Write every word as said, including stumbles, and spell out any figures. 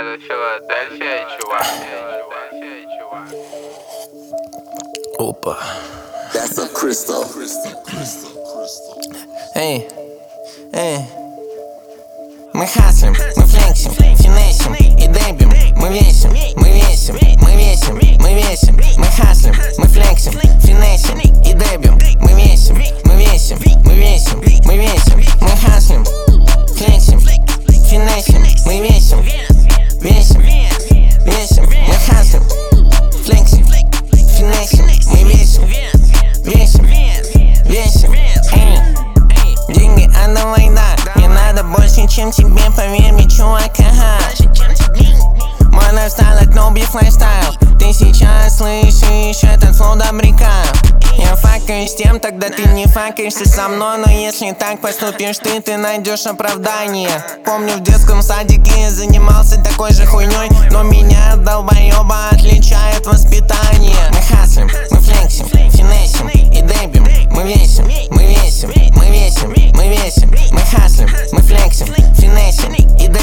Это Филадельфия, чувак. Опа. That's a crystal. Эй, эй. Мы хаслим, мы флексим, финесим и дэбим. Мы весим, мы весим, мы весим, мы весим. Мы хаслим, мы флексим, финесим и дэбим. Мы весим, мы весим, мы весим, мы весим. Мы хаслим, флексим, финесим, мы весим, весим, весим. Мы хаслим, флексим, финесим, мы весим, весим, весим. Эй, деньги, одна война. Не надо больше, чем тебе, поверь мне, чувак, ага. Мой лайфстайл, это no beef лайфстайл. Ты сейчас слышишь этот флоу добряка. Я факаюсь тем, тогда ты не факаешься со мной. Но если так поступишь ты, ты найдешь оправдание. Помню, в детском садике я занимался такой же хуйней, но меня от долбоеба отличает воспитание. Мы хаслим, мы флексим, финесим и дэбим. Мы весим, мы весим, мы весим, мы весим. Мы хаслим, мы флексим, финесим и дэбим.